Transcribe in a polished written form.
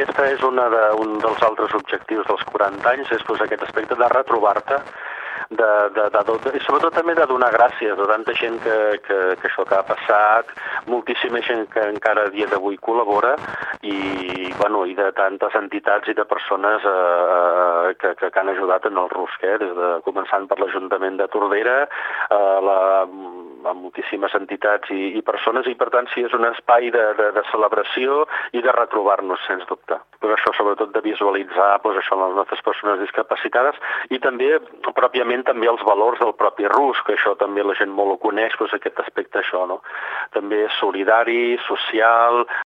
aquesta és un dels altres objectius dels 40 anys, és aquest aspecte de retrobar-te, i sobretot també de donar gràcies a tanta gent que això que ha passat, moltíssima gent que encara a dia d'avui col·labora i de tantes entitats i de persones que han ajudat en el RUSC, començant per l'Ajuntament de Tordera, amb moltíssimes entitats i persones, i per tant sí, és un espai de celebració i de retrobar-nos, sens dubte. Però això sobretot de visualitzar això en les nostres persones discapacitades i també, pròpiament, també els valors del propi RUSC, que això també la gent molt ho coneix, aquest aspecte això, no? També solidari, social,